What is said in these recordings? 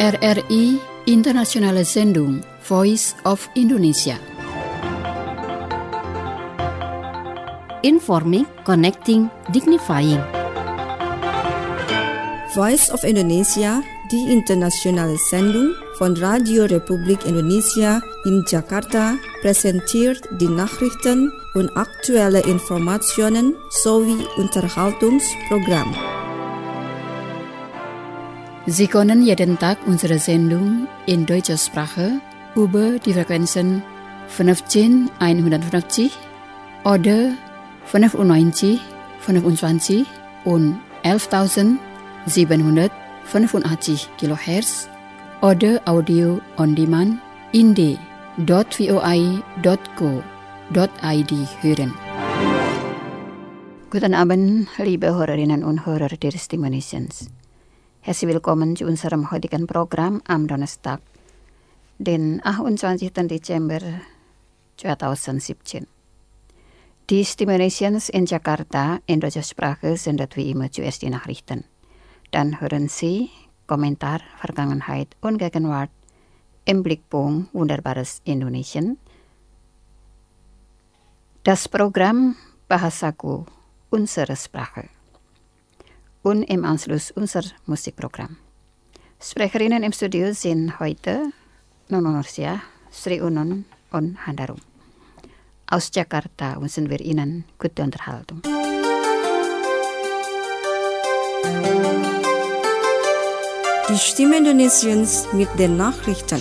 RRI Internationale Sendung Voice of Indonesia. Informing, connecting, dignifying. Voice of Indonesia, die internationale Sendung von Radio Republik Indonesia in Jakarta, präsentiert die Nachrichten und aktuelle Informationen sowie Unterhaltungsprogramm. Sie können jeden Tag unsere Sendung in deutscher Sprache über die Frequenzen 15150 oder 95, 25 und 11.785 kHz oder Audio on Demand in d.voi.co.id hören. Guten Abend, liebe Hörerinnen und Hörer der Stimme Nations. Herzlich willkommen zu unserem heutigen Programm am Donnerstag, den 28. Dezember 2017. Die Stimme Nations in Jakarta in deutscher Sprache sendet wie immer zuerst die Nachrichten. Dann hören Sie Kommentar Vergangenheit und Gegenwart im Blickpunkt Wunderbares Indonesien. Das Programm Bahasaku, unsere Sprache. Und im Anschluss unser Musikprogramm. Sprecherinnen im Studio sind heute Nononorsia, Sri Unon und Handarum. Aus Jakarta wünschen wir Ihnen gute Unterhaltung. Die Stimme Indonesiens mit den Nachrichten.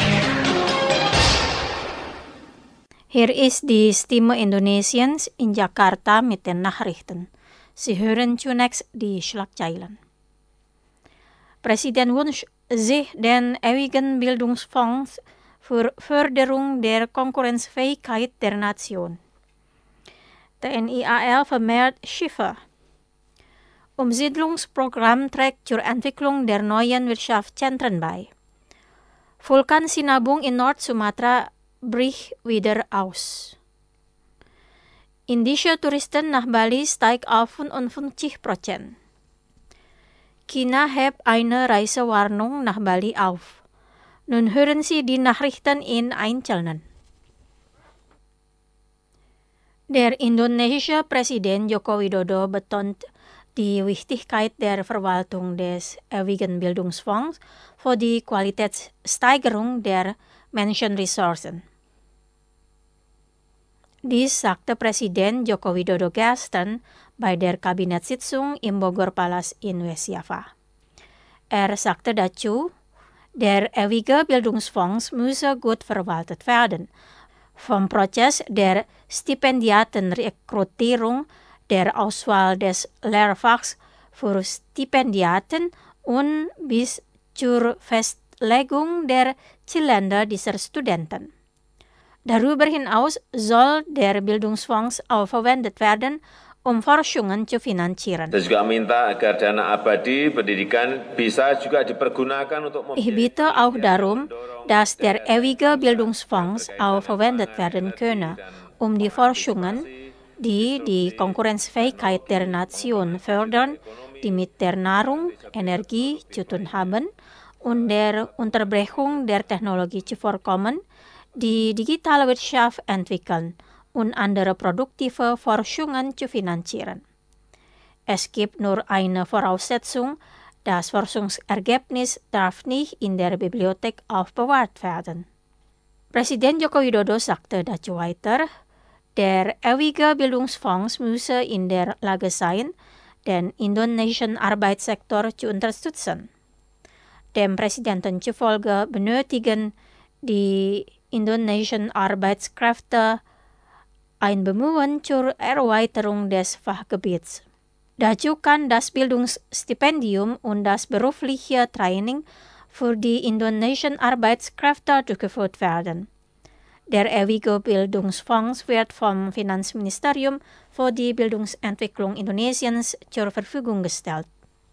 Hier ist die Stimme Indonesiens in Jakarta mit den Nachrichten. Sie hören zunächst die Schlagzeilen. Präsident wünscht sich den ewigen Bildungsfonds für Förderung der Konkurrenzfähigkeit der Nation. TNI AL vermehrt Schiffe. Umsiedlungsprogramm trägt zur Entwicklung der neuen Wirtschaftszentren bei. Vulkan Sinabung in Nord-Sumatra bricht wieder aus. Indische Touristen nach Bali steigt auf 55%. China hebt eine Reisewarnung nach Bali auf. Nun hören Sie die Nachrichten in Einzelnen. Der indonesische Präsident Joko Widodo betont die Wichtigkeit der Verwaltung des ewigen Bildungsfonds für die Qualitätssteigerung der Menschenressourcen. Dies sagte Präsident Joko Widodo gestern bei der Kabinettssitzung im Bogor Palace in West Java. Er sagte dazu, der ewige Bildungsfonds müsse gut verwaltet werden. Vom Prozess der Stipendiatenrekrutierung, der Auswahl des Lehrfachs für Stipendiaten und bis zur Festlegung der Zielländer dieser Studenten. Darüber hinaus soll der Bildungsfonds auch verwendet werden, um Forschungen zu finanzieren. Saya juga minta agar dana abadi pendidikan bisa juga dipergunakan untuk Ich bitte auch darum, dass der ewige Bildungsfonds auch verwendet werden könne, um die Forschungen, die die Konkurrenzfähigkeit der Nation fördern, die mit der Nahrung, Energie zu tun haben und der Unterbrechung der Technologie zu vorkommen, die digitale Wirtschaft entwickeln und andere produktive Forschungen zu finanzieren. Es gibt nur eine Voraussetzung, das Forschungsergebnis darf nicht in der Bibliothek aufbewahrt werden. Präsident Joko Widodo sagte dazu weiter, der ewige Bildungsfonds müsse in der Lage sein, den indonesischen Arbeitssektor zu unterstützen. Dem Präsidenten zufolge benötigen die indonesischen Arbeitskräfte ein Bemühen zur Erweiterung des Fachgebiets. Dazu kann das Bildungsstipendium und das berufliche Training für die indonesischen Arbeitskräfte durchgeführt werden. Der ewige Bildungsfonds wird vom Finanzministerium für die Bildungsentwicklung Indonesiens zur Verfügung gestellt.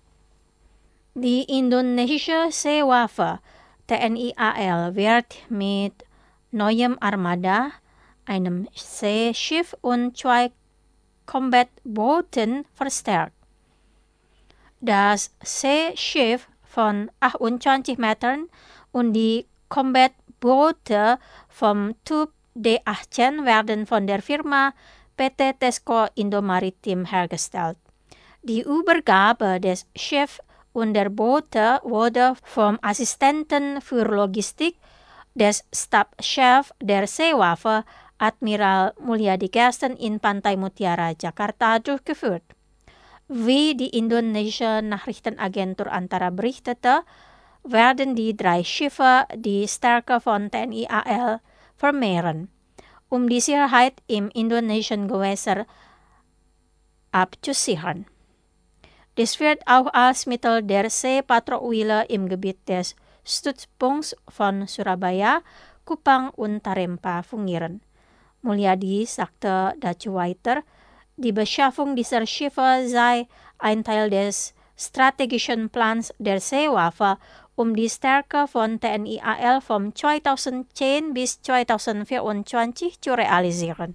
Die indonesische Seewaffe TNI AL wird mit neuem Armada, einem Seeschiff und 2 Combat-Booten verstärkt. Das Seeschiff von 28 Metern und die Combat-Boote vom Typ D18 werden von der Firma PT Tesco Indomaritim hergestellt. Die Übergabe des Schiff und der Boote wurde vom Assistenten für Logistik des Stabschefs der Seewaffe Admiral Mulyadi Gasten in Pantai Mutiara, Jakarta durchgeführt. Wie die indonesische Nachrichtenagentur Antara berichtete, werden die 3 Schiffe die Stärke von TNI AL vermehren, um die Sicherheit im indonesischen Gewässer abzusichern. Dies wird auch als Mittel der Seepatrouille im Gebiet des Stützpunkts von Surabaya, Kupang und Tarempa fungieren. Mulyadi sagte dazu weiter, die Beschaffung dieser Schiffe sei ein Teil des strategischen Plans der Seewaffe, um die Stärke von TNI AL von 2010 bis 2024 zu realisieren.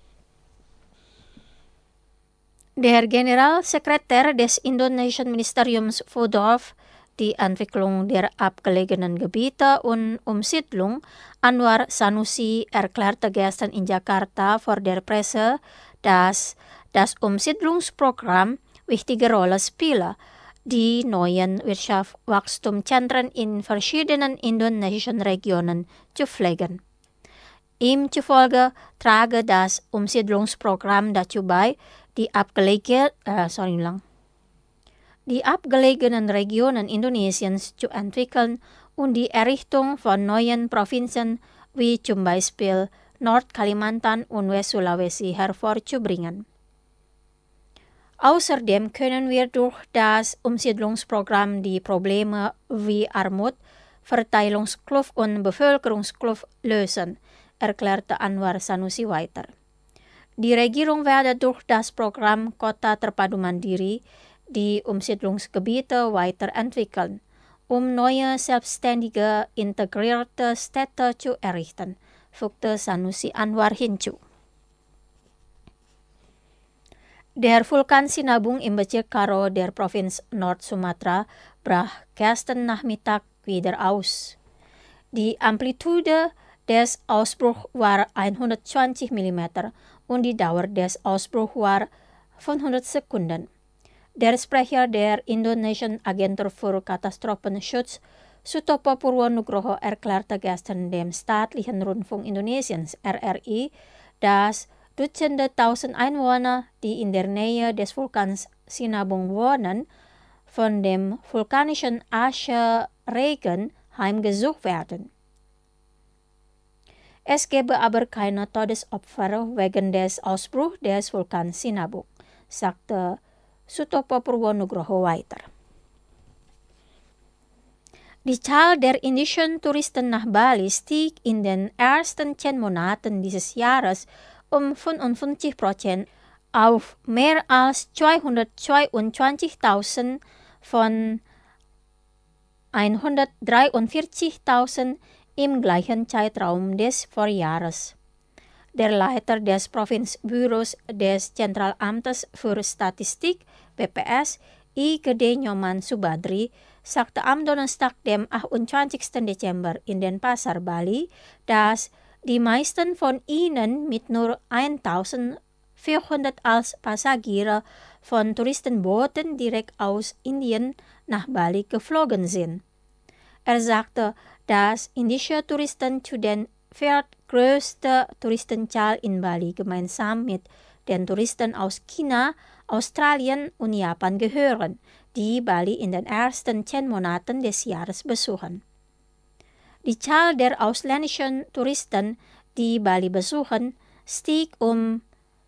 Der Generalsekretär des indonesischen Ministeriums für Dorf, die Entwicklung der abgelegenen Gebiete und Umsiedlung, Anwar Sanusi, erklärte gestern in Jakarta vor der Presse, dass das Umsiedlungsprogramm wichtige Rolle spiele, die neuen Wirtschaftswachstumszentren in verschiedenen indonesischen Regionen zu pflegen. Ihm zufolge trage das Umsiedlungsprogramm dazu bei, die abgelegenen Regionen Indonesiens zu entwickeln und die Errichtung von neuen Provinzen wie zum Beispiel Nordkalimantan und West-Sulawesi hervorzubringen. Außerdem können wir durch das Umsiedlungsprogramm die Probleme wie Armut, Verteilungskluft und Bevölkerungskluft lösen, erklärte Anwar Sanusi weiter. Die Regierung werde durch das Programm Kota Terpadu Mandiri die Umsiedlungsgebiete weiterentwickeln, um neue selbstständige, integrierte Städte zu errichten, fügte Sanusi Anwar hinzu. Der Vulkan Sinabung im Bezirk Karo der Provinz Nord-Sumatra brach gestern Nachmittag wieder aus. Die Amplitude des Ausbruchs war 120 mm und die Dauer des Ausbruchs war 500 Sekunden. Der Sprecher der Indonesischen Agentur für Katastrophenschutz, Sutopo Purwonugroho, erklärte gestern dem staatlichen Rundfunk Indonesiens (RRI), dass Dutzende tausend Einwohner, die in der Nähe des Vulkans Sinabung wohnen, von dem vulkanischen Ascheregen heimgesucht werden. Es gebe aber keine Todesopfer wegen des Ausbruchs des Vulkans Sinabung, sagte Sutopo Purwonugroho weiter. Die Zahl der indischen Touristen nach Bali stieg in den ersten 10 Monaten dieses Jahres um 55% auf mehr als 222.000 von 143.000 im gleichen Zeitraum des Vorjahres. Der Leiter des Provinzbüros des Zentralamtes für Statistik (BPS), I. Gede Nyoman Subadri, sagte am Donnerstag, dem 28. Dezember in Denpasar, Bali, dass die meisten von ihnen mit nur 1.400 als Passagiere von Touristenbooten direkt aus Indien nach Bali geflogen sind. Er sagte, dass indische Touristen zu den viertgrößten Touristenzahl in Bali gemeinsam mit den Touristen aus China, Australien und Japan gehören, die Bali in den ersten 10 Monaten des Jahres besuchen. Die Zahl der ausländischen Touristen, die Bali besuchen, stieg um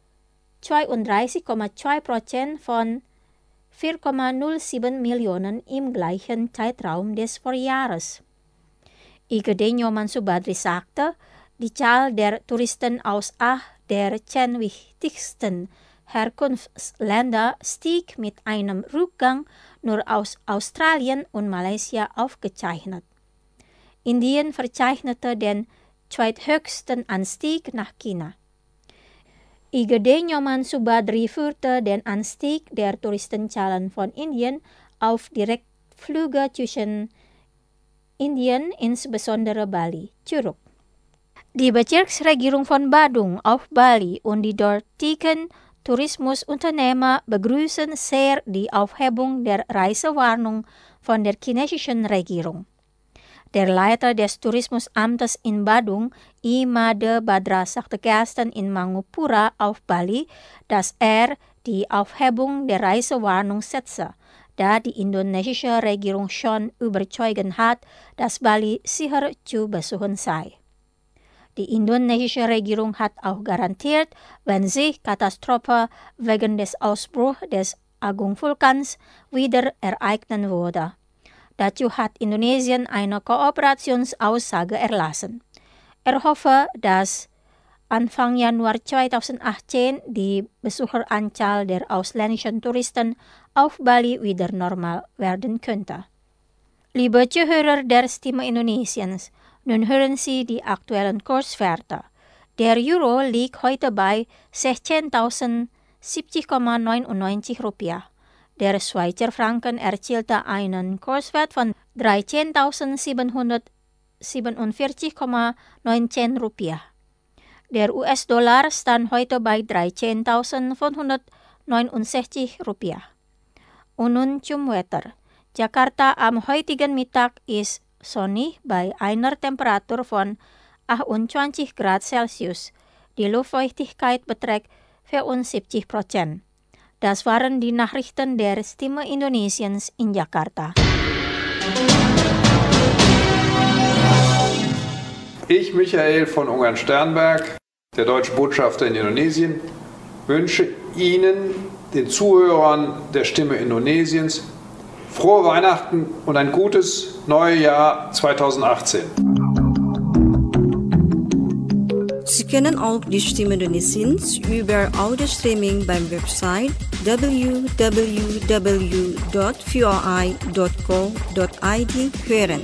32,2% von 4,07 Millionen im gleichen Zeitraum des Vorjahres. I. Gede Nyoman Subadri sagte, die Zahl der Touristen aus der 10 wichtigsten Herkunftsländer stieg mit einem Rückgang nur aus Australien und Malaysia aufgezeichnet. Indien verzeichnete den zweithöchsten Anstieg nach China. I. Gede Nyoman Subadri führte den Anstieg der Touristenzahlen von Indien auf direkt Flüge zwischen Indien, insbesondere Bali, zurück. Die Bezirksregierung von Badung auf Bali und die dortigen Tourismusunternehmer begrüßen sehr die Aufhebung der Reisewarnung von der chinesischen Regierung. Der Leiter des Tourismusamtes in Badung, Imade Badra sagte gestern in Mangupura auf Bali, dass die Aufhebung der Reisewarnung setze, da die indonesische Regierung schon überzeugt hat, dass Bali sicher zu besuchen sei. Die indonesische Regierung hat auch garantiert, wenn sich Katastrophe wegen des Ausbruchs des Agung-Vulkans wieder ereignen würde. Dazu hat Indonesien eine Kooperationsaussage erlassen. Er hoffe, dass Anfang Januar 2018 die Besucheranzahl der ausländischen Touristen auf Bali wieder normal werden könnte. Liebe Zuhörer der Stimme Indonesiens, nun hören Sie die aktuellen Kurswerte. Der Euro liegt heute bei 16.070,99 Rupiah. Der Schweizer Franken erzielte einen Kurswert von 13.747,19 Rupiah. Der US-Dollar stand heute bei 13.569 Rupiah. Und nun zum Wetter. Jakarta am heutigen Mittag ist sonnig bei einer Temperatur von 28 Grad Celsius. Die Luftfeuchtigkeit beträgt 74%. Das waren die Nachrichten der Stimme Indonesiens in Jakarta. Ich, Michael von Ungarn-Sternberg, der deutsche Botschafter in Indonesien, wünsche Ihnen, den Zuhörern der Stimme Indonesiens, frohe Weihnachten und ein gutes neues Jahr 2018. Sie können auch die Stimme Indonesiens über Audio-Streaming beim Website www.voi.co.id hören.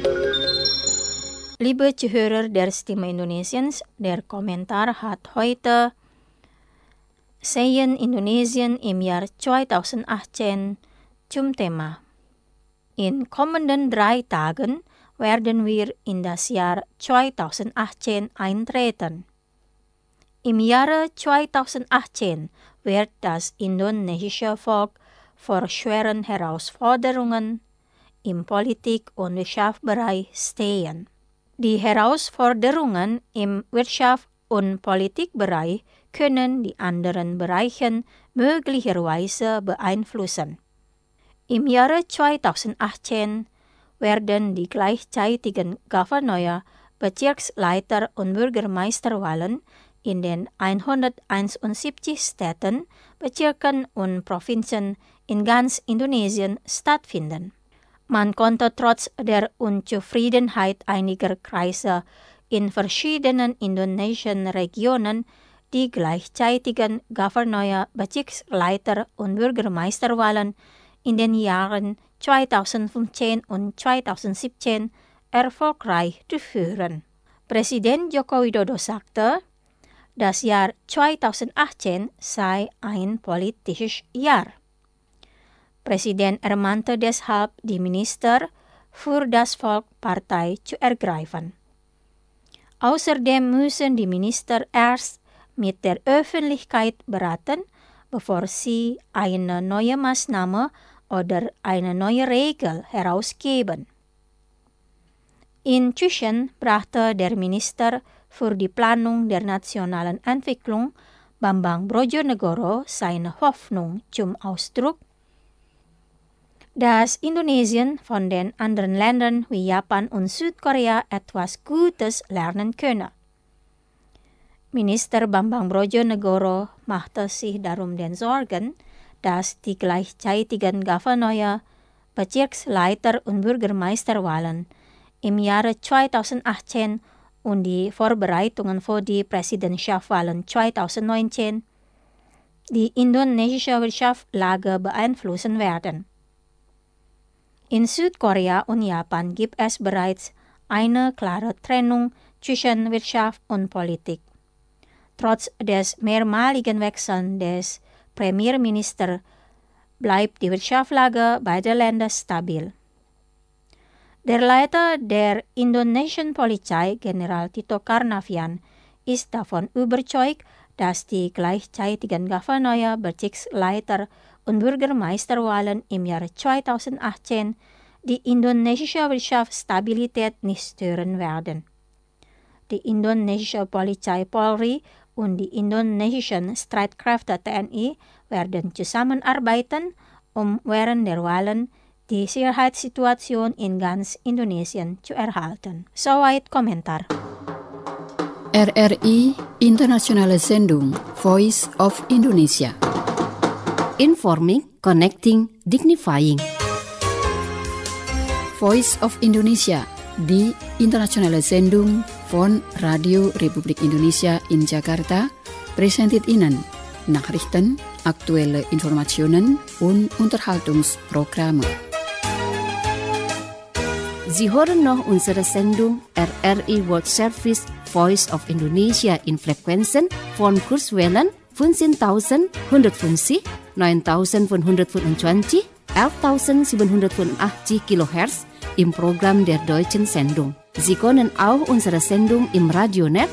Liebe Zuhörer der Stimme Indonesiens, der Kommentar hat heute Sehen Indonesien im Jahr 2018 zum Thema. In kommenden 3 Tagen werden wir in das Jahr 2018 eintreten. Im Jahre 2018 wird das indonesische Volk vor schweren Herausforderungen im Politik- und Wirtschaftsbereich stehen. Die Herausforderungen im Wirtschafts- und Politikbereich können die anderen Bereiche möglicherweise beeinflussen. Im Jahre 2018 werden die gleichzeitigen Gouverneur, Bezirksleiter und Bürgermeisterwahlen in den 171 Städten, Bezirken und Provinzen in ganz Indonesien stattfinden. Man konnte trotz der Unzufriedenheit einiger Kreise in verschiedenen indonesischen Regionen die gleichzeitigen Gouverneur, Bezirksleiter und Bürgermeisterwahlen in den Jahren 2015 und 2017 erfolgreich durchführen. Präsident Joko Widodo sagte, das Jahr 2018 sei ein politisches Jahr. Präsident ermahnte deshalb die Minister, für das Volk Partei zu ergreifen. Außerdem müssen die Minister erst mit der Öffentlichkeit beraten, bevor sie eine neue Maßnahme oder eine neue Regel herausgeben. Inzwischen brachte der Minister für die Planung der nationalen Entwicklung, Bambang Brojonegoro, seine Hoffnung zum Ausdruck, dass Indonesien von den anderen Ländern wie Japan und Südkorea etwas Gutes lernen könne. Minister Bambang Brojonegoro machte sich darum den Sorgen, dass die gleichzeitigen Gouverneur, Bezirksleiter und Bürgermeisterwahlen im Jahre 2018 und die Vorbereitungen für die Präsidentschaftswahlen 2019 die indonesische Wirtschaftslage beeinflussen werden. In Südkorea und Japan gibt es bereits eine klare Trennung zwischen Wirtschaft und Politik. Trotz des mehrmaligen Wechselns des Premierministers bleibt die Wirtschaftslage beider Länder stabil. Der Leiter der Indonesischen Polizei, General Tito Karnavian, ist davon überzeugt, dass die gleichzeitigen Gouverneur, Bezirksleiter und Bürgermeisterwahlen im Jahr 2018 die indonesische Wirtschaftsstabilität nicht stören werden. Die indonesische Polizei Polri und die indonesischen Streitkräfte TNI werden zusammenarbeiten, um während der Wahlen die Sicherheitssituation in ganz Indonesien zu erhalten. Soweit Kommentar. RRI Internationale Sendung Voice of Indonesia. Informing, Connecting, Dignifying. Voice of Indonesia, die internationale Sendung von Radio Republik Indonesia in Jakarta, präsentiert Ihnen Nachrichten, aktuelle Informationen und Unterhaltungsprogramme. Sie hören noch unsere Sendung RRI World Service Voice of Indonesia in Frequenzen von Kurzwellen 15.150, 9.525, 11.785 kHz im Programm der deutschen Sendung. Sie können auch unsere Sendung im Radionet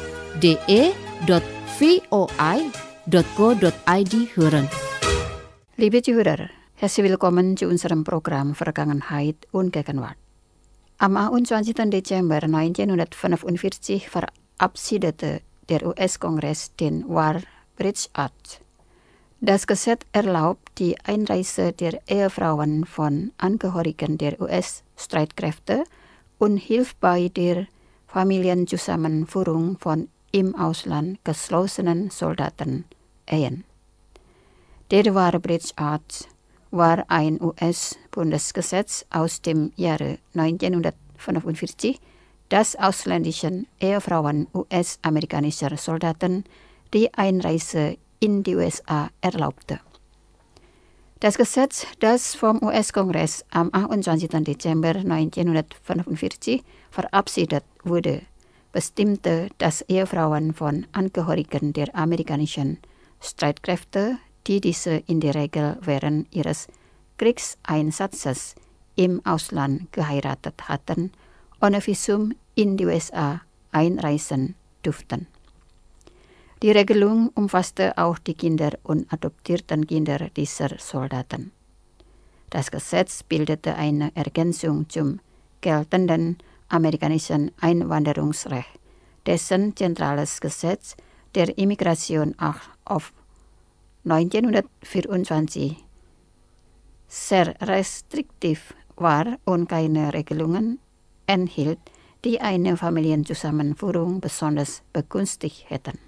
de.voi.go.id hören. Liebe Zuhörer, herzlich willkommen zu unserem Programm Vergangenheit und Gegenwart. Am 21. Dezember 1945 verabschiedete der US-Kongress den War Bridge Act. Das Gesetz erlaubt die Einreise der Ehefrauen von Angehörigen der US-Streitkräfte und hilft bei der Familienzusammenführung von im Ausland geschlossenen Soldaten-Ehen. Der War Bridge Act war ein US-Bundesgesetz aus dem Jahre 1945, das ausländischen Ehefrauen US-amerikanischer Soldaten die Einreise in die USA erlaubte. Das Gesetz, das vom US-Kongress am 28. Dezember 1945 verabschiedet wurde, bestimmte, dass Ehefrauen von Angehörigen der amerikanischen Streitkräfte, die diese in der Regel während ihres Kriegseinsatzes im Ausland geheiratet hatten, ohne Visum in die USA einreisen durften. Die Regelung umfasste auch die Kinder und adoptierten Kinder dieser Soldaten. Das Gesetz bildete eine Ergänzung zum geltenden amerikanischen Einwanderungsrecht, dessen zentrales Gesetz der Immigration auf 1924 sehr restriktiv war und keine Regelungen enthielt, die eine Familienzusammenführung besonders begünstigt hätten.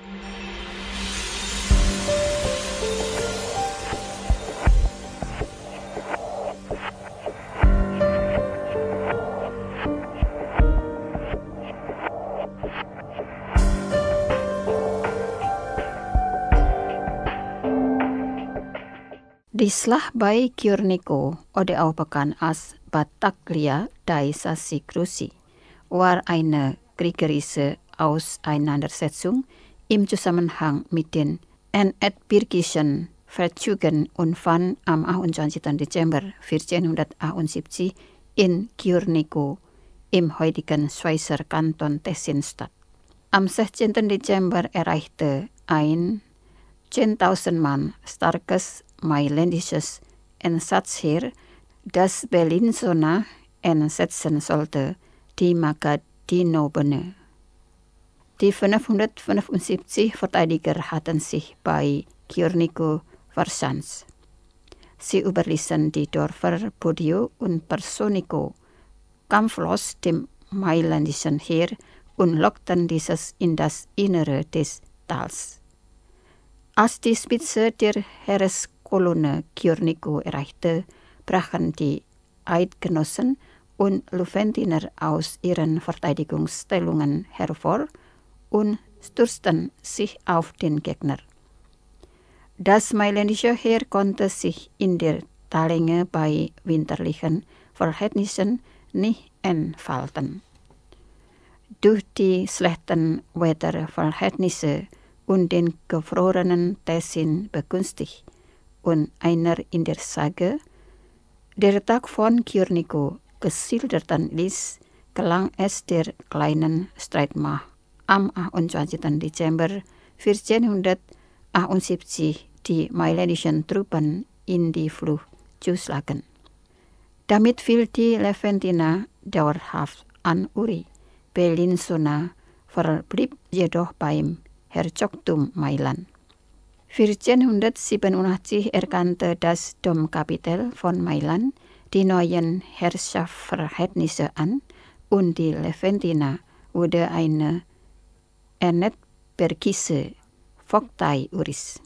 Die Schlacht bei Cuernavaca, oder auch bekannt als Battaglia dei Sassi Crussi, war eine kriegerische Auseinandersetzung im Zusammenhang mit den Entbirgischen Feldzügen und fand am 28. Dezember 1478 in Cuernavaca im heutigen Schweizer Kanton Tessin statt. Am 16. Dezember erreichte ein 10.000 Mann starkes mailändisches Einsatzheer, das Bellinzona einsetzen sollte, die Magadinobene. Die 575 Verteidiger hatten sich bei Cuernavaca verschanzt. Sie überließen die Dörfer Podio und Personico kampflos dem mailändischen Heer und lockten dieses in das Innere des Tals. Als die Spitze der Heereskolonne Cuernavaca erreichte, brachen die Eidgenossen und Lufentiner aus ihren Verteidigungsstellungen hervor und stürzten sich auf den Gegner. Das mailändische Heer konnte sich in der Talenge bei winterlichen Verhältnissen nicht entfalten. Durch die schlechten Wetterverhältnisse und den gefrorenen Tessin begünstigt und einer in der Sage, der Tag von Cuernavaca geschilderten ist, gelang es der kleinen Streitmacht am 28. Dezember 1478 die mailändischen Truppen in die Flucht zu schlagen. Damit fiel die Levantiner dauerhaft an Uri. Bellinzona verblieb jedoch beim Herzogtum Mailand. 1487 erkannte das Domkapitel von Mailand die neuen Herrschaftsverhältnisse an und die Levantiner wurde eine Ernetbergische Vogtei Uris.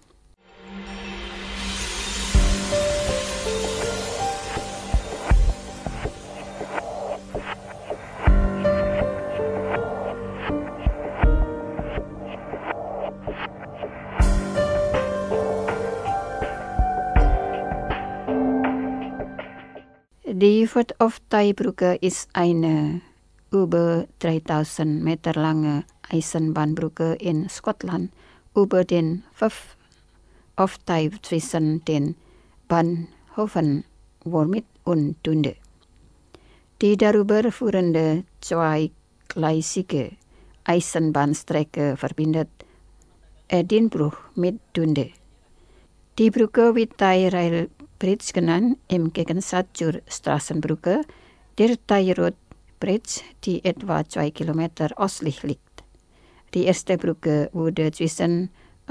Die Vogteibrücke ist eine über 3000 Meter lange Eisenbahnbrücke in Schottland über den Vogtei zwischen den Bahnhöfen Wormit und Dundee. Die darüber führende zweigleisige Eisenbahnstrecke verbindet Edinburgh mit Dundee. Die Brücke wird Tay Rail Bridge genannt, im Gegensatz zur Straßenbrücke, der Tay Road Bridge, die etwa 2 Kilometer östlich liegt. Die erste Brücke wurde zwischen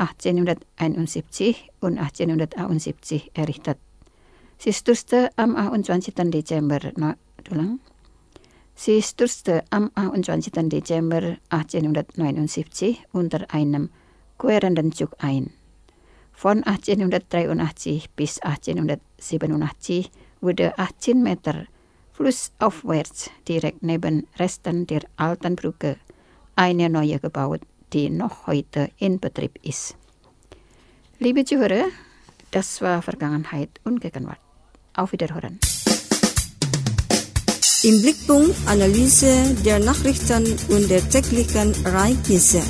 1871 und 1878 errichtet. Sie stürzte am 28. Dezember 1879 unter einem querenden Zug ein. Von 1883 bis 1887 wurde 18 Meter flussaufwärts direkt neben Resten der alten Brücke eine neue gebaut, die noch heute in Betrieb ist. Liebe Zuhörer, das war Vergangenheit und Gegenwart. Auf Wiederhören. Im Blickpunkt Analyse der Nachrichten und der täglichen Ereignisse.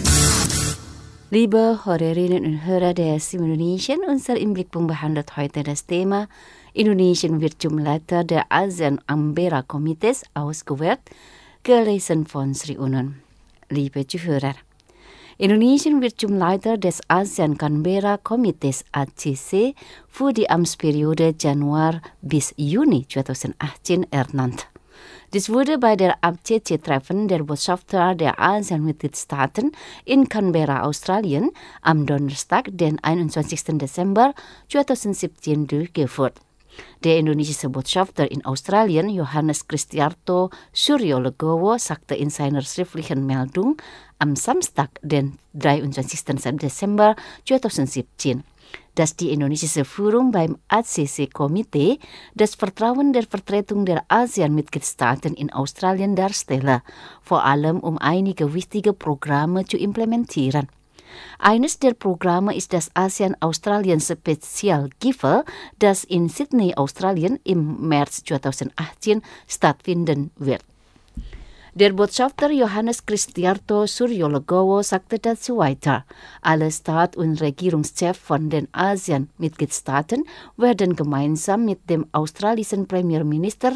Liebe Hörerinnen und Hörer der SIM Indonesien, unser im Blickpunkt behandelt heute das Thema Indonesien wird zum Leiter der ASEAN-Canberra-Komitees ausgewählt, gelesen von Sri Unun. Liebe Zuhörer, Indonesien wird zum Leiter des ASEAN-Canberra-Komitees ACC für die Amtsperiode Januar bis Juni 2018 ernannt. Dies wurde bei der ACC-Treffen der Botschafter der ASEAN-Mitgliedstaaten in Canberra, Australien, am Donnerstag, den 21. Dezember 2017 durchgeführt. Der indonesische Botschafter in Australien, Johannes Kristiarto Suryolegowo, sagte in seiner schriftlichen Meldung am Samstag, den 23. Dezember 2017, dass die indonesische Führung beim ACC-Komitee das Vertrauen der Vertretung der ASEAN-Mitgliedstaaten in Australien darstelle, vor allem um einige wichtige Programme zu implementieren. Eines der Programme ist das ASEAN-Australien Special Gipfel, das in Sydney, Australien im März 2018 stattfinden wird. Der Botschafter Johannes Kristiarto Suryolegowo sagte dazu weiter, alle Staat- und Regierungschefs von den ASEAN-Mitgliedstaaten werden gemeinsam mit dem australischen Premierminister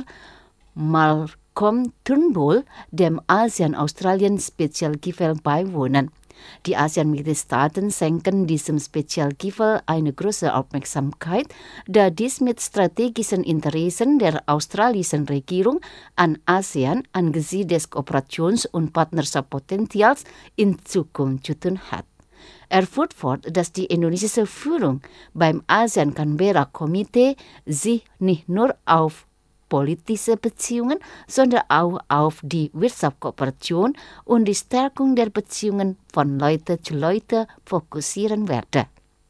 Malcolm Turnbull dem ASEAN-Australien Special Gipfel beiwohnen. Die ASEAN-Mitgliedstaaten schenken diesem Spezialgipfel eine große Aufmerksamkeit, da dies mit strategischen Interessen der australischen Regierung an ASEAN angesichts des Kooperations- und Partnerschaftspotenzials in Zukunft zu tun hat. Er fuhr fort, dass die indonesische Führung beim ASEAN-Canberra-Komitee sich nicht nur auf politische Beziehungen, sondern auch auf die Wirtschaftskooperation und die Stärkung der Beziehungen von Leute zu Leute fokussieren werde.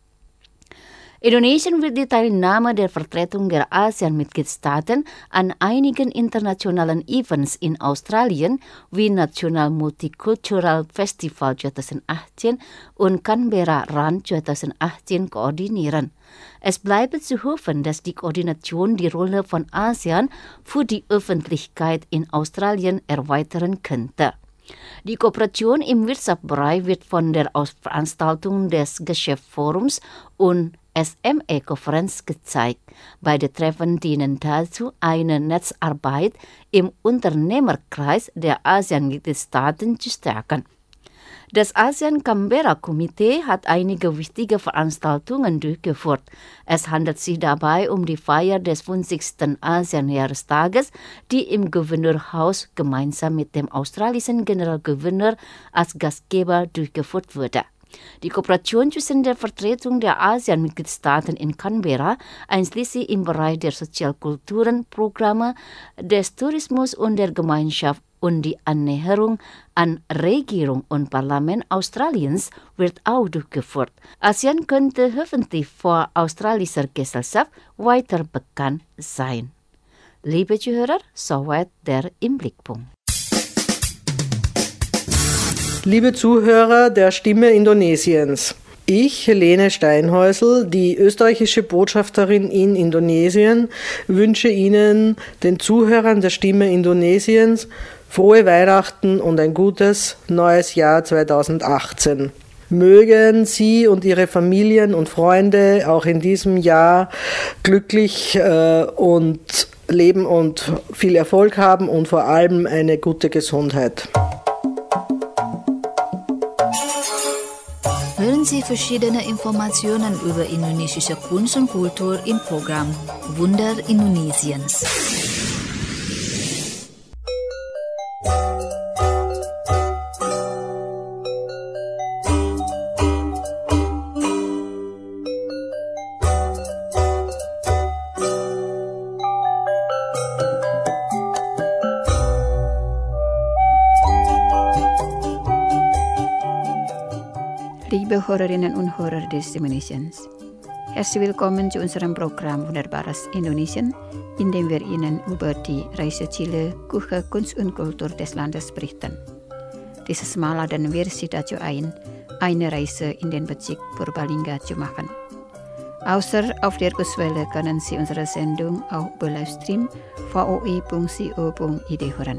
Indonesien wird die Teilnahme der Vertretung der ASEAN-Mitgliedstaaten an einigen internationalen Events in Australien wie National Multicultural Festival 2018 und Canberra Run 2018 koordinieren. Es bleibt zu hoffen, dass die Koordination die Rolle von ASEAN für die Öffentlichkeit in Australien erweitern könnte. Die Kooperation im Wirtschaftsbereich wird von der Veranstaltung des Geschäftsforums und SME-Konferenz gezeigt. Beide Treffen dienen dazu, eine Netzarbeit im Unternehmerkreis der ASEAN-Mitgliedstaaten zu stärken. Das ASEAN-Canberra-Komitee hat einige wichtige Veranstaltungen durchgeführt. Es handelt sich dabei um die Feier des 50. ASEAN-Jahrestages, die im Gouverneurhaus gemeinsam mit dem australischen Generalgouverneur als Gastgeber durchgeführt wurde. Die Kooperation zwischen der Vertretung der ASEAN-Mitgliedstaaten in Canberra, einschließlich im Bereich der Sozialkulturen, Programme, des Tourismus und der Gemeinschaft und die Annäherung an Regierung und Parlament Australiens wird auch durchgeführt. ASEAN könnte hoffentlich vor australischer Gesellschaft weiter bekannt sein. Liebe Zuhörer, soweit der Im-Blickpunkt. Liebe Zuhörer der Stimme Indonesiens, ich, Helene Steinhäusl, die österreichische Botschafterin in Indonesien, wünsche Ihnen, den Zuhörern der Stimme Indonesiens, frohe Weihnachten und ein gutes neues Jahr 2018. Mögen Sie und Ihre Familien und Freunde auch in diesem Jahr glücklich und leben und viel Erfolg haben und vor allem eine gute Gesundheit. Hören Sie verschiedene Informationen über indonesische Kunst und Kultur im Programm Wunder Indonesiens. Liebe Hörerinnen und Hörer des Indonesiens, herzlich willkommen zu unserem Programm Wunderbares Indonesien, in dem wir Ihnen über die Reiseziele, Küche, Kunst und Kultur des Landes berichten. Dieses Mal laden wir Sie dazu ein, eine Reise in den Bezirk Purbalingga zu machen. Außer auf der Kurswelle können Sie unsere Sendung auch über Livestream voi.co.id hören.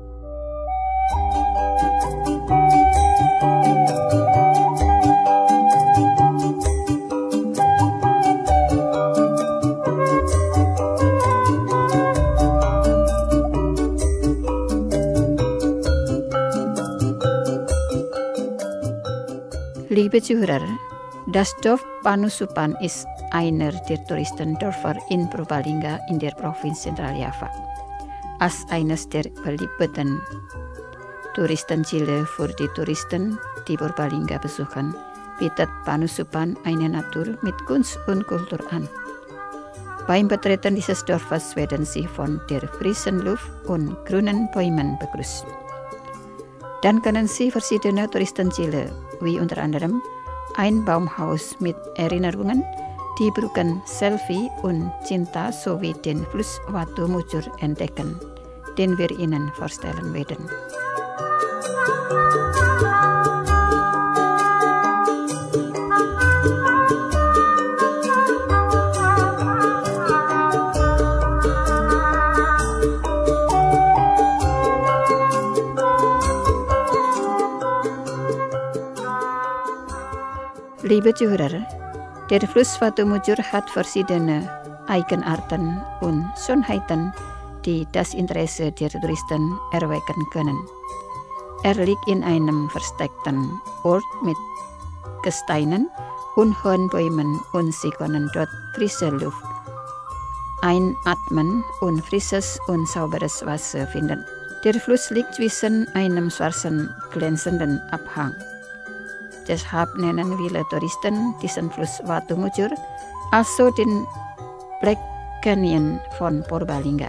Liebe Zuhörer, das Dorf Panusupan ist einer der Touristendörfer in Purbalingga in der Provinz Zentraljava. Als eines der beliebten Touristenziele für die Touristen, die Purbalingga besuchen, bietet Panusupan eine Natur mit Kunst und Kultur an. Beim Betreten dieses Dorfes werden Sie von der frischen Luft und grünen Bäumen begrüßt. Dann können Sie verschiedene Touristenziele, wie unter anderem ein Baumhaus mit Erinnerungen, die Brücken Selfie und Cinta sowie den Fluss Watu Mujur entdecken, den wir Ihnen vorstellen werden. Liebe Zuhörer, der Fluss Watu Mujur hat verschiedene Eigenarten und Schönheiten, die das Interesse der Touristen erwecken können. Er liegt in einem versteckten Ort mit Gesteinen und hohen Bäumen und Sie können dort frische Luft einatmen und frisches und sauberes Wasser finden. Der Fluss liegt zwischen einem schwarzen, glänzenden Abhang. Deshalb nennen viele Touristen diesen Fluss Watu Mujur, also den Black Canyon von Purbalingga.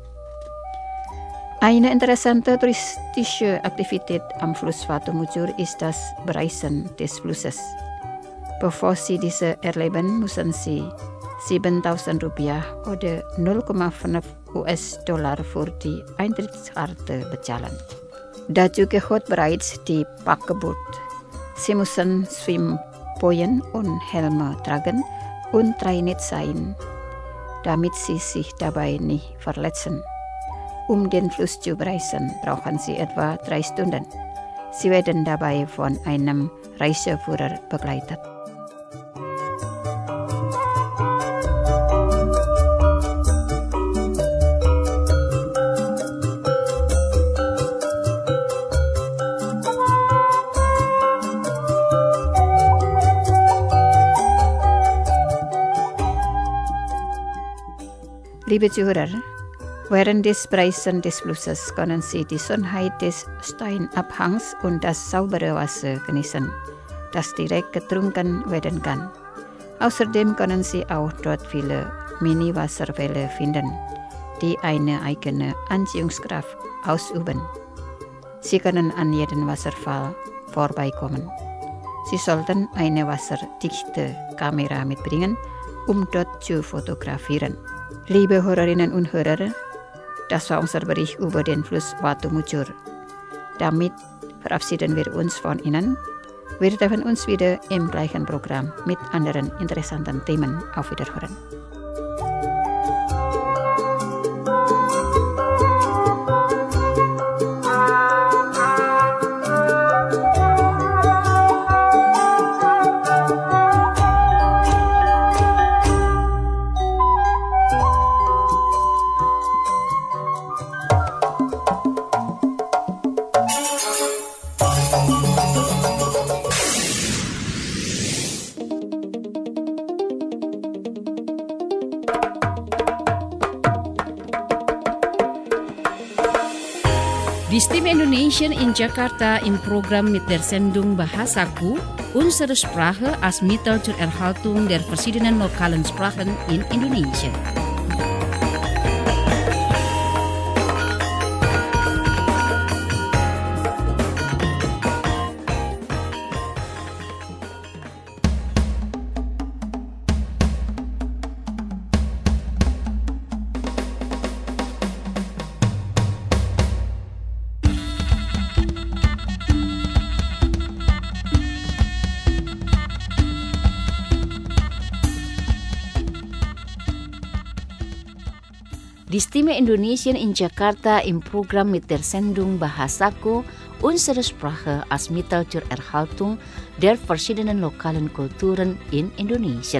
Eine interessante touristische Aktivität am Fluss Watu Mujur ist das Bereisen des Flusses. Bevor Sie diese erleben, müssen Sie 7.000 Rupiah oder 0,5 US-Dollar für die Eintrittskarte bezahlen. Dazu gehört bereits die Packgeburt. Sie müssen Schwimmbojen und Helme tragen und trainiert sein, damit Sie sich dabei nicht verletzen. Um den Fluss zu bereisen, brauchen Sie etwa 3 Stunden. Sie werden dabei von einem Reiseführer begleitet. Liebe Zuhörer, während des Preisen des Flusses können Sie die Schönheit des Steinabhangs und das saubere Wasser genießen, das direkt getrunken werden kann. Außerdem können Sie auch dort viele Mini-Wasserfälle finden, die eine eigene Anziehungskraft ausüben. Sie können an jedem Wasserfall vorbeikommen. Sie sollten eine wasserdichte Kamera mitbringen, um dort zu fotografieren. Liebe Hörerinnen und Hörer, das war unser Bericht über den Fluss Watu Mujur. Damit verabschieden wir uns von Ihnen. Wir treffen uns wieder im gleichen Programm mit anderen interessanten Themen. Auf Wiederhören. Die Stimme Indonesian in Jakarta im Programm mit der Sendung Bahasaku, unsere Sprache als Mittel zur Erhaltung der verschiedenen lokalen Sprachen in Indonesia. Die Stimme Indonesian in Jakarta im Programm mit der Sendung Bahasaku, unsere Sprache als Mittel zur Erhaltung der verschiedenen lokalen Kulturen in Indonesia.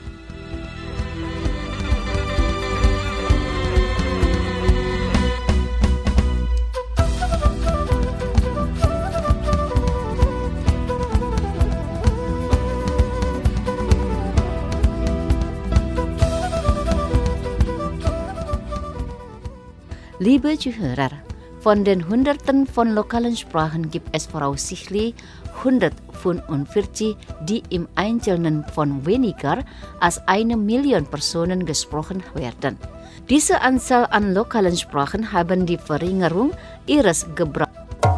Liebe Zuhörer, von den Hunderten von lokalen Sprachen gibt es voraussichtlich 145, die im Einzelnen von weniger als 1 Million Personen gesprochen werden. Diese Anzahl an lokalen Sprachen haben die Verringerung ihres Gebrauchs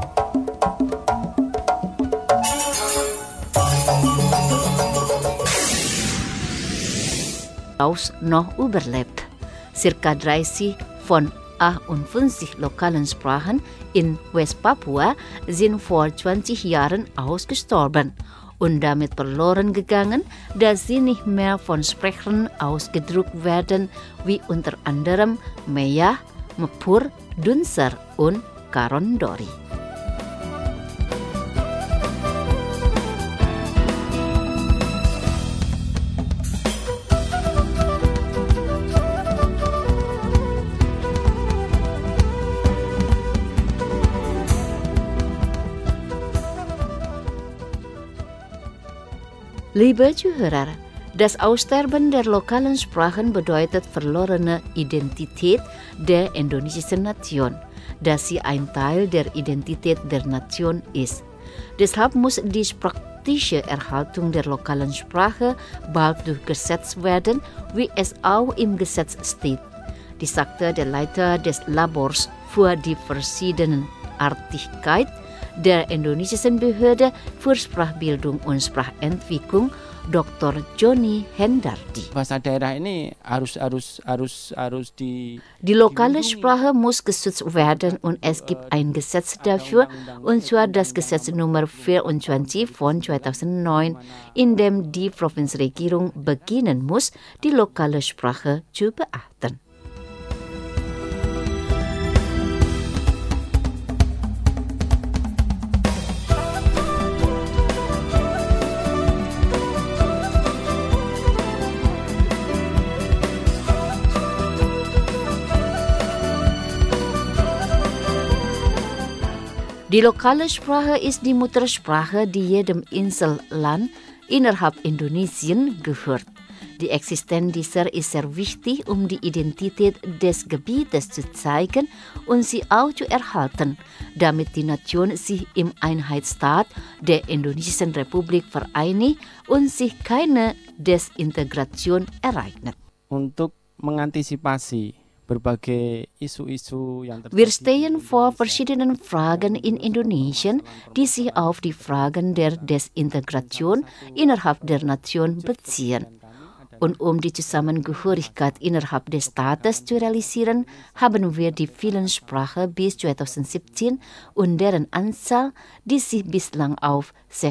noch überlebt. Circa 30 von 58 lokalen Sprachen in West-Papua sind vor 20 Jahren ausgestorben und damit verloren gegangen, dass sie nicht mehr von Sprechern ausgedrückt werden, wie unter anderem Maya, Mepur, Dunser und Karondori. Liebe Zuhörer, das Aussterben der lokalen Sprachen bedeutet verlorene Identität der indonesischen Nation, dass sie ein Teil der Identität der Nation ist. Deshalb muss die praktische Erhaltung der lokalen Sprache bald durchgesetzt werden, wie es auch im Gesetz steht. Dies sagte der Leiter des Labors für die Verschiedenartigkeit der indonesischen Behörde für Sprachbildung und Sprachentwicklung, Dr. Johnny Hendardi. Bahasa daerah ini harus Die lokale Sprache muss geschützt werden und es gibt ein Gesetz dafür, und zwar das Gesetz Nummer 24 von 2009, in dem die Provinzregierung beginnen muss, die lokale Sprache zu beachten. Die lokale Sprache ist die Muttersprache, die jedem Inselland innerhalb Indonesien gehört. Die Existenz dieser ist sehr wichtig, die Identität des Gebietes zu zeigen und sie auch zu erhalten, damit die Nation sich im Einheitsstaat der Indonesischen Republik vereinigt und sich keine Desintegration ereignet. Untuk mengantisipasi berbagai isu-isu yang terjadi. Wir stehen vor verschiedenen Fragen in Indonesien, die sich auf die Fragen der Desintegration innerhalb der Nation beziehen. Und die Zusammengehörigkeit innerhalb des Staates zu realisieren, haben wir die vielen Sprachen bis 2017 und deren Anzahl, die sich bislang auf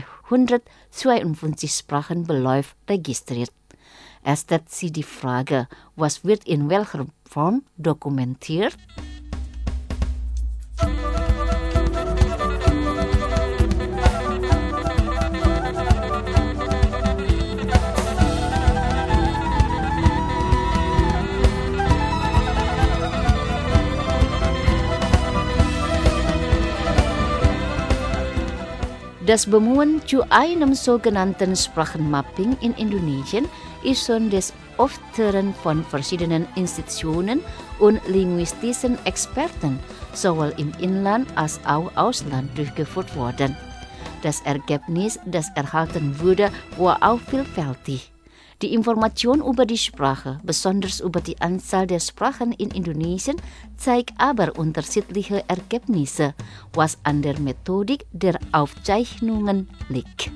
152 Sprachen beläuft, registriert. Es stellt sich die Frage, was wird in welcher Form dokumentiert? Das Bemühen zu einem sogenannten Sprachenmapping in Indonesien ist schon des Öfteren von verschiedenen Institutionen und linguistischen Experten sowohl im Inland als auch Ausland durchgeführt worden. Das Ergebnis, das erhalten wurde, war auch vielfältig. Die Information über die Sprache, besonders über die Anzahl der Sprachen in Indonesien, zeigt aber unterschiedliche Ergebnisse, was an der Methodik der Aufzeichnungen liegt.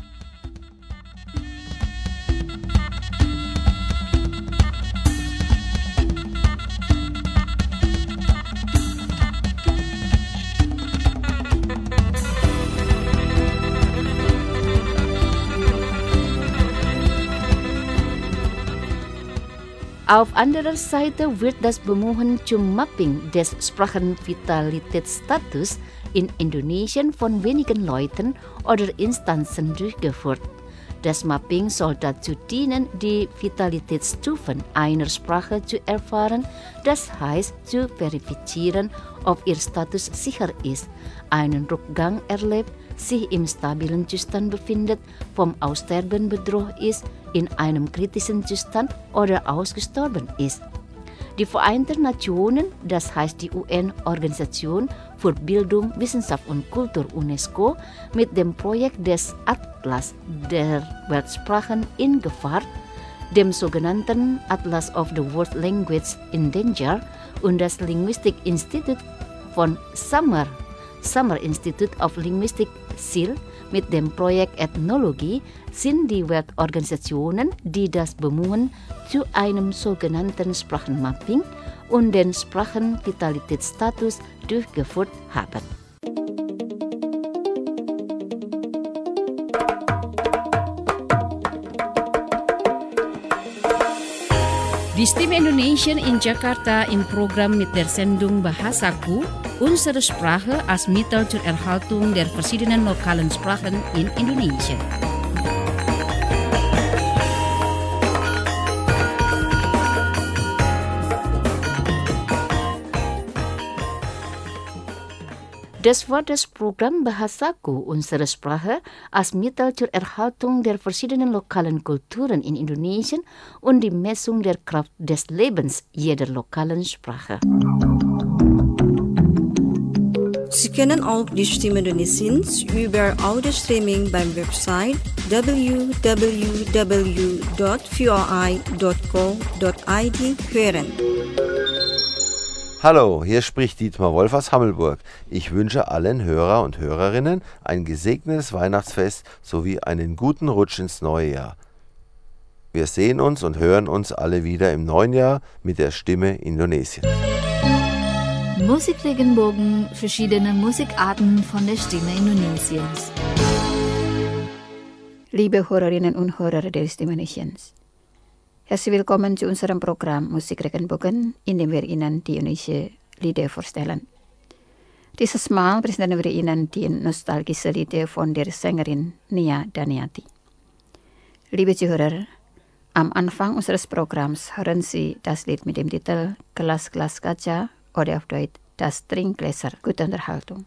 Auf anderer Seite wird das Bemühen zum Mapping des Sprachenvitalitätsstatus in Indonesien von wenigen Leuten oder Instanzen durchgeführt. Das Mapping soll dazu dienen, die Vitalitätsstufen einer Sprache zu erfahren, das heißt zu verifizieren, ob ihr Status sicher ist, einen Rückgang erlebt, sich im stabilen Zustand befindet, vom Aussterben bedroht ist, in einem kritischen Zustand oder ausgestorben ist. Die Vereinten Nationen, das heißt die UN-Organisation für Bildung, Wissenschaft und Kultur UNESCO, mit dem Projekt des Atlas der Weltsprachen in Gefahr, dem sogenannten Atlas of the World Language in Danger und das Linguistic Institute von Summer Institute of Linguistic SIL mit dem Projekt Ethnologie sind die Weltorganisationen, die das Bemühen zu einem sogenannten Sprachenmapping und den Sprachenvitalitätsstatus durchgeführt haben. Die Stimme Indonesien in Jakarta im Programm mit der Sendung Bahasaku, unsere Sprache als Mittel zur Erhaltung der verschiedenen lokalen Sprachen in Indonesien. Das war das Programm Bahasaku, unsere Sprache, als Mittel zur Erhaltung der verschiedenen lokalen Kulturen in Indonesien und die Messung der Kraft des Lebens jeder lokalen Sprache. Sie können auch die Stimme Indonesiens über Audio-Streaming beim Website www.voi.co.id hören. Hallo, hier spricht Dietmar Wolf aus Hammelburg. Ich wünsche allen Hörer und Hörerinnen ein gesegnetes Weihnachtsfest sowie einen guten Rutsch ins neue Jahr. Wir sehen uns und hören uns alle wieder im neuen Jahr mit der Stimme Indonesiens. Musikregenbogen, verschiedene Musikarten von der Stimme Indonesiens. Liebe Hörerinnen und Hörer der Stimme Indonesiens, herzlich willkommen zu unserem Programm Musikregenbogen, in dem wir Ihnen die indonesische Lieder vorstellen. Dieses Mal präsentieren wir Ihnen die nostalgische Lieder von der Sängerin Nia Daniati. Liebe Zuhörer, am Anfang unseres Programms hören Sie das Lied mit dem Titel Glas Glas Kaca oder auf Deutsch Das Trinkgläser. Gute Unterhaltung.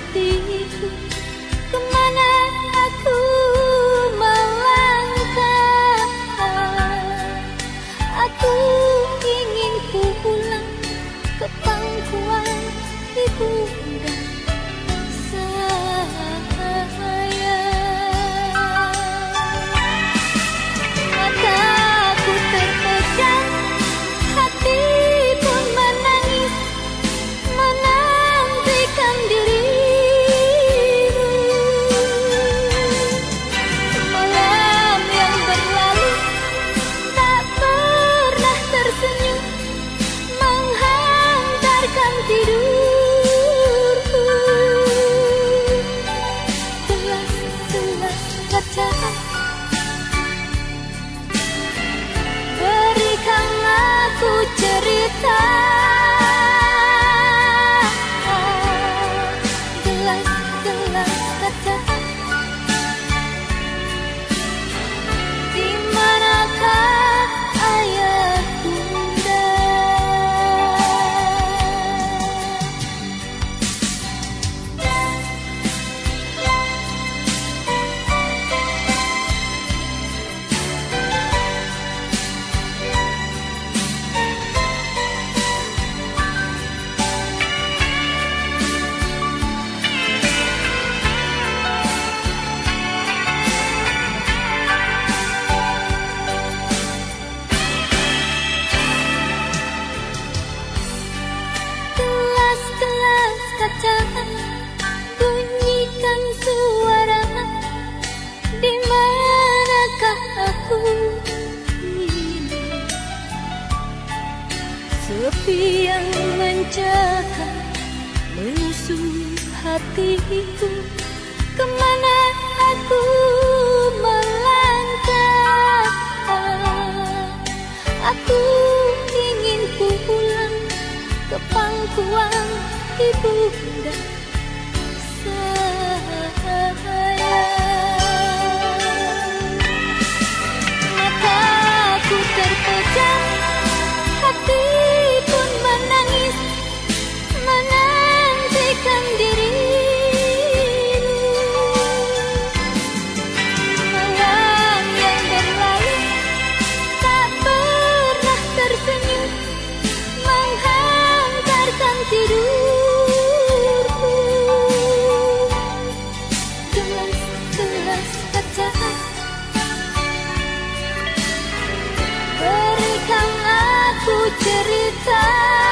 hatiku, kemana aku melangkah. Aku ingin pulang ke pangkuan ibunda saya. Mataku terpejam, hati pun menangis, menantikan dirimu. Malam yang berlalu tak pernah tersenyum, menghantarkan tidurku. Gelas-gelas kaca, berikan aku cerita. Gelas-gelas kaca, di manakah ayah bunda? Gelas-gelas kaca, bunyikan suara. Di manakah aku ini? Sepi yang mencekam menusuk hatiku, kemana aku melangkah. Aku ingin pulang ke pangkuan ibunda saya. Mataku terpejam, hati pun menangis, menantikan dirimu. Malam yang berlalu tak pernah tersenyum, menghantarkan tidurku. Gelas-gelas kaca, berikan aku cerita.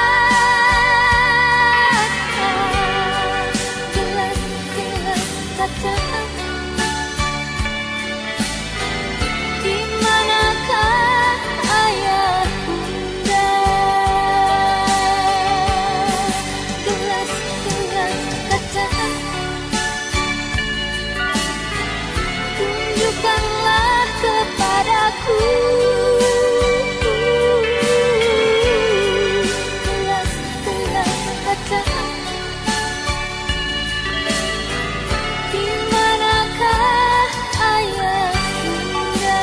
Gelas-gelas kaca, di manakah ayah bunda? Gelas-gelas kaca, tunjukkanlah kepadaku. Gelas-gelas kaca, di manakah ayah bunda?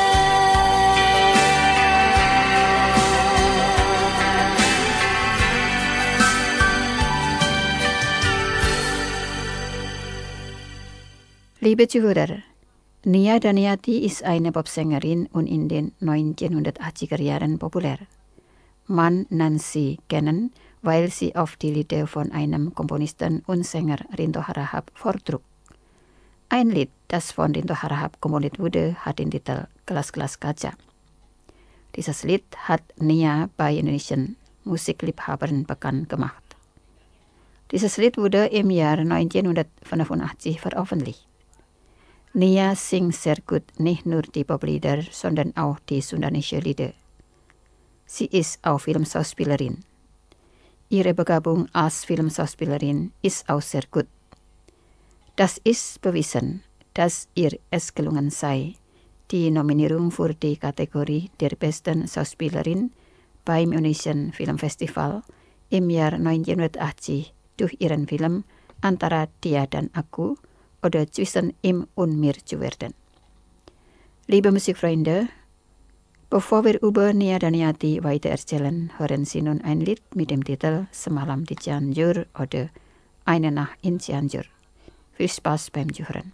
Liebe Zuhörer, Nia Daniati ist eine Popsängerin und in den 1980er Jahren populär. Man nennt sie kennen, weil sie auf die Lieder von einem Komponisten und Sänger Rinto Harahap vortrug. Ein Lied, das von Rinto Harahap komponiert wurde, hat den Titel Gelas-Gelas Kaca. Dieses Lied hat Nia bei indonesian Musikliebhabern bekannt gemacht. Dieses Lied wurde im Jahr 1985 veröffentlicht. Nia singt sehr gut nicht nur die Poplieder, sondern auch die sundanesische Lieder. Sie ist auch Filmschauspielerin. Ihre Begabung als Filmschauspielerin ist auch sehr gut. Das ist bewiesen, dass ihr es gelungen sei, die Nominierung für die Kategorie der besten Schauspielerin beim Indonesian Filmfestival im Jahr 1980 durch ihren Film Antara Dia dan Aku oder Zwischen ihm und mir zu werden. Liebe Musikfreunde, bevor wir über Nia Daniati weiter erzählen, hören Sie nun ein Lied mit dem Titel Semalam di Cianjur oder Eine Nacht in Cianjur. Viel Spaß beim Zuhören.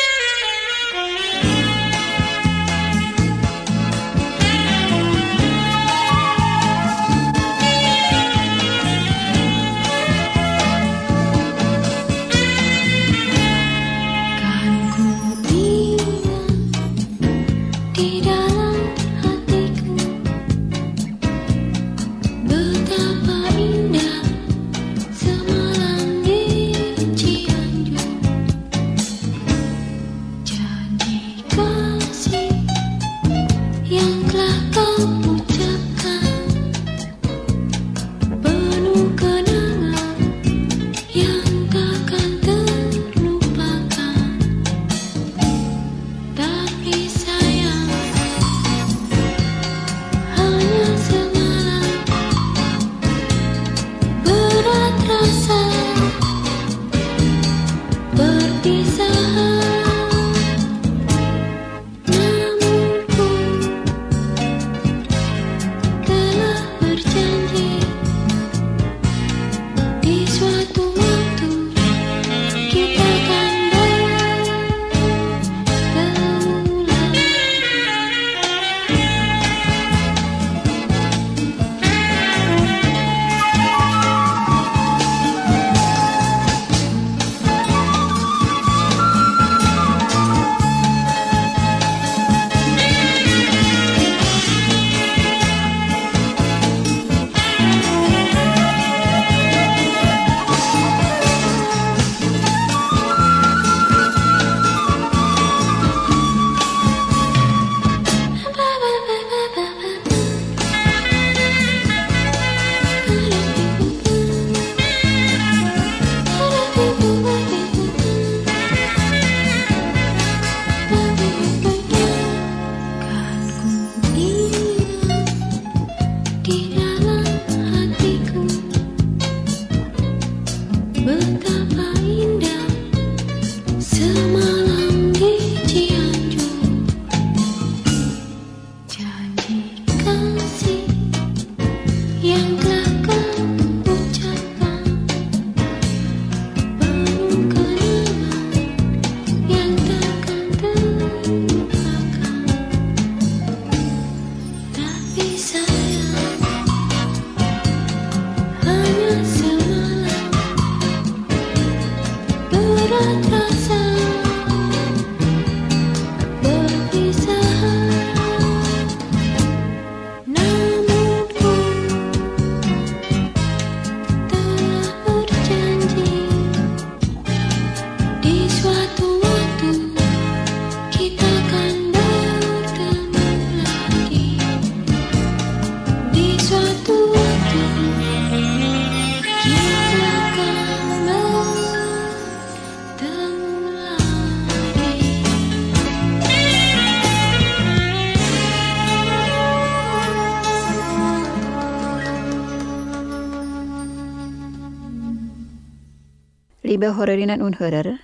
Liebe Hörerinnen und Hörer,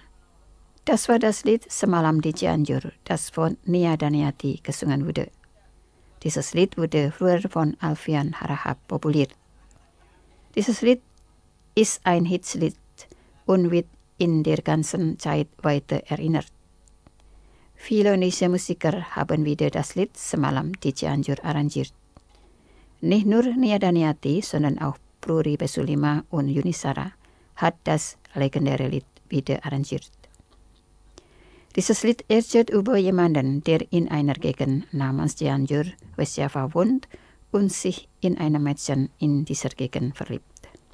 das war das Lied Semalam di Cianjur, das von Nia Daniati gesungen wurde. Dieses Lied wurde früher von Alfian Harahap populiert. Dieses Lied ist ein Hitslied und wird in der ganzen Zeit weiter erinnert. Viele Indonesia Musiker haben wieder das Lied Semalam di Cianjur arrangiert. Nicht nur Nia Daniati, sondern auch Pluri Besulima und Yunisara hat das legendäre Lied wieder arrangiert. Dieses Lied erzählt über jemanden, der in einer Gegend namens Cianjur, Westjava wohnt und sich in eine Mädchen in dieser Gegend verliebt.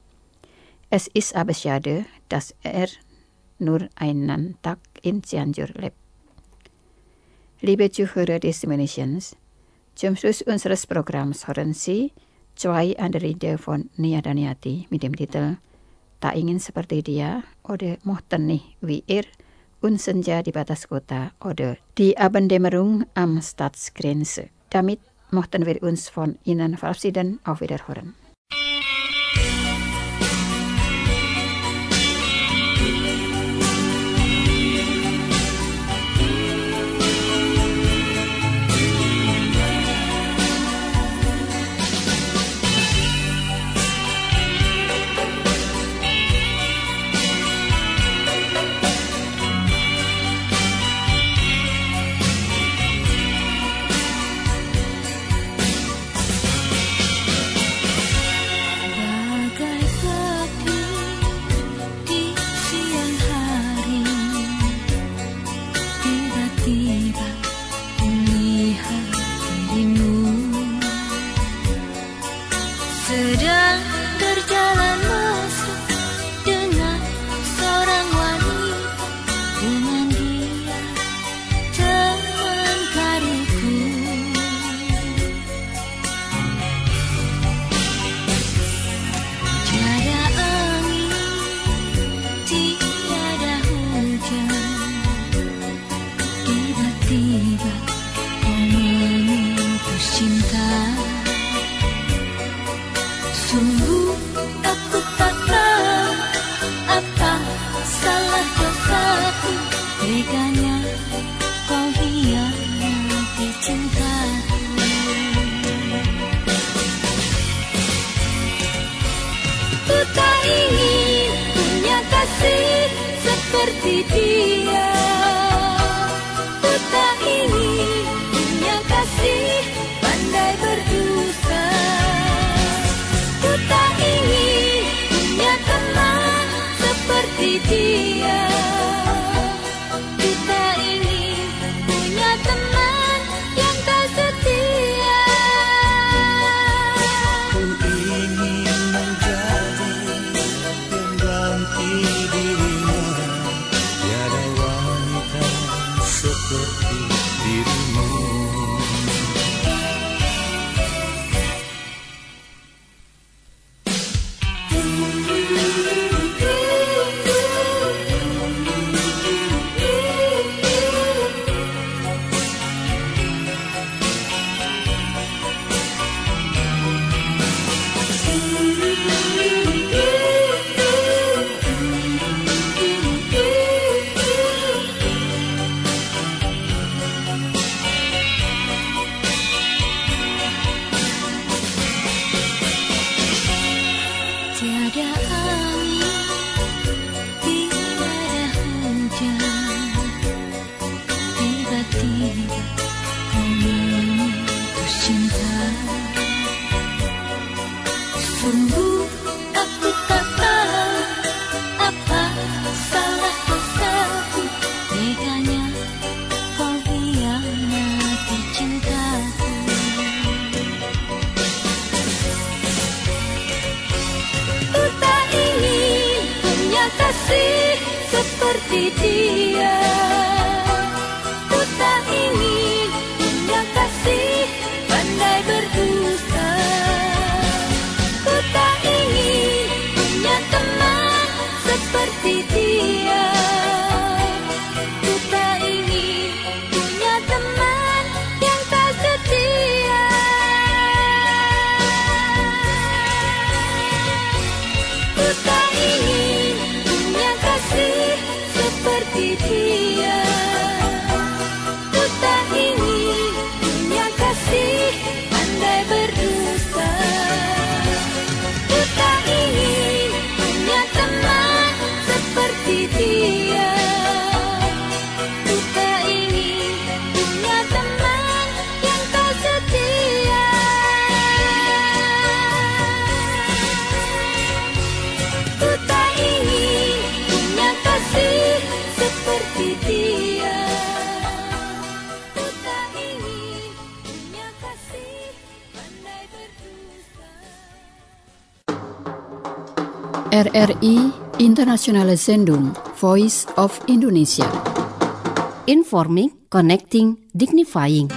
Es ist aber schade, dass er nur einen Tag in Cianjur lebt. Liebe Zuhörer des Indonesiens, zum Schluss unseres Programms hören Sie zwei andere Lieder von Nia Daniati mit dem Titel Tak Ingin Seperti Dia oder Mochten Nicht wie Er und Senja di Batas Kota oder Die Abenddämmerung am Staatsgrenze. Damit möchten wir uns von Ihnen verabschieden. Auf Wiederhören. sedang berjalan mesra dengan seorang wanita, dengan dia teman karibku. Tiada angin, tiada hujan, tiba-tiba kau mengutus cinta. Sungguh aku tak tahu apa salah dosaku, teganya kau hianati cintaku. Ku tak ingin punya kasih seperti dia. Ku tak ingin punya kasih pandai berdusta. Ku tak ingin punya teman seperti dia. Ku tak ingin punya teman yang tak setia. Ku ingin menjadi pengganti dirinya. Tiada wanita seperti dirimu. Tiada angin, tiada hujan, tiba-tiba kau mengutus cinta. Sungguh aku tak tahu apa salah dosaku, teganya kau hianati cintaku. Ku tak ingin punya kasih seperti dia. Ku tak ingin punya kasih pandai berdusta. Ku tak ingin punya teman seperti dia. Ku tak ingin punya teman yang tak setia. Ku tak ingin punya kasih seperti dia. Ku tak ingin punya kasih pandai berdusta. Ku tak ingin punya teman seperti dia. Ku tak ingin punya teman yang tak setia. Ku tak ingin punya kasih seperti dia. Ku tak ingin punya kasih pandai berdusta. RRI Internationale Sendung Voice of Indonesia. Informing, connecting, dignifying.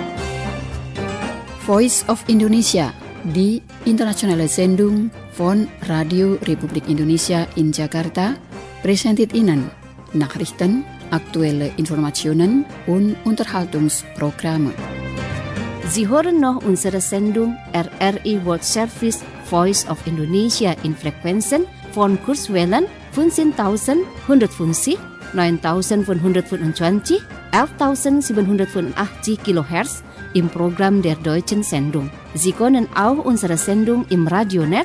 Voice of Indonesia di Internationale Sendung von Radio Republik Indonesia in Jakarta presented Ihnen Nachrichten, aktuelle Informationen und Unterhaltungsprogramme. Sie hören noch unsere Sendung RRI World Service Voice of Indonesia in Frequenzen von Kurzwellen 15.150, 9.525, 11.785 kHz im Programm der Deutschen Sendung. Sie können auch unsere Sendung im Radionet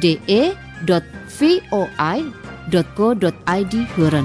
de.voi.co.id hören.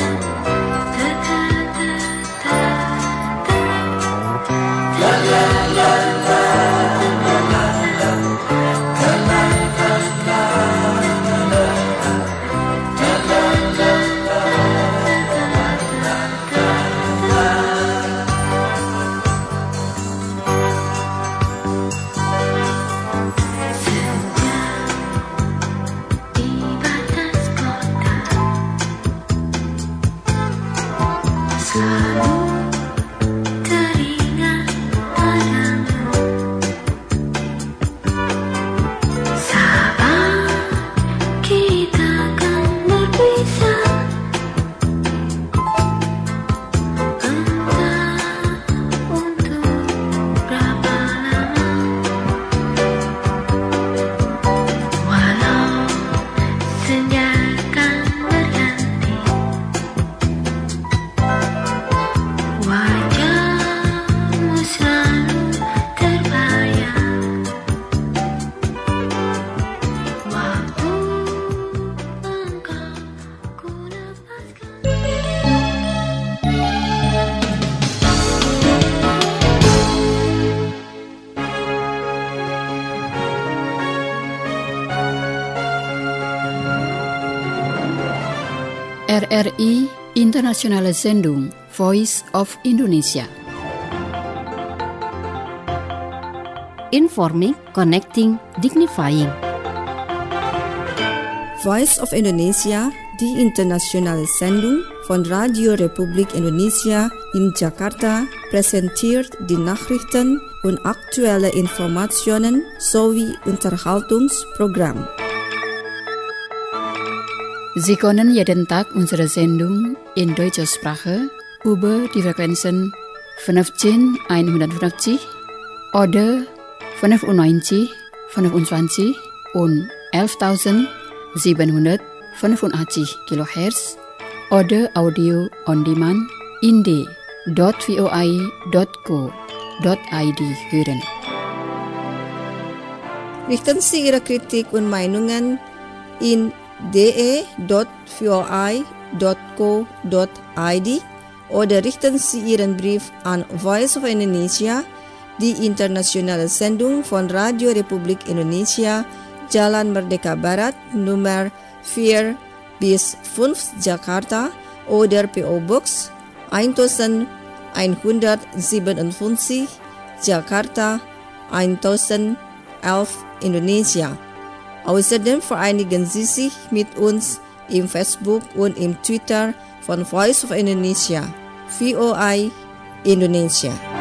La la RRI Internationale Sendung Voice of Indonesia. Informing, connecting, dignifying. Voice of Indonesia, die internationale Sendung von Radio Republik Indonesia in Jakarta, präsentiert die Nachrichten und aktuelle Informationen sowie Unterhaltungsprogramm. Sie können jeden Tag unsere Sendung in deutscher Sprache über die Frequenzen 15150 oder 95, 25 und 11.785 kHz oder Audio on Demand in d.voi.co.id hören. Richten Sie Ihre Kritik und Meinungen in de.voi.co.id oder richten Sie Ihren Brief an Voice of Indonesia, die internationale Sendung von Radio Republik Indonesia, Jalan Merdeka Barat, Nummer 4-5 Jakarta oder PO Box 1157 Jakarta 1011 Indonesia. Außerdem vereinigen Sie sich mit uns im Facebook und im Twitter von Voice of Indonesia, VOI Indonesia.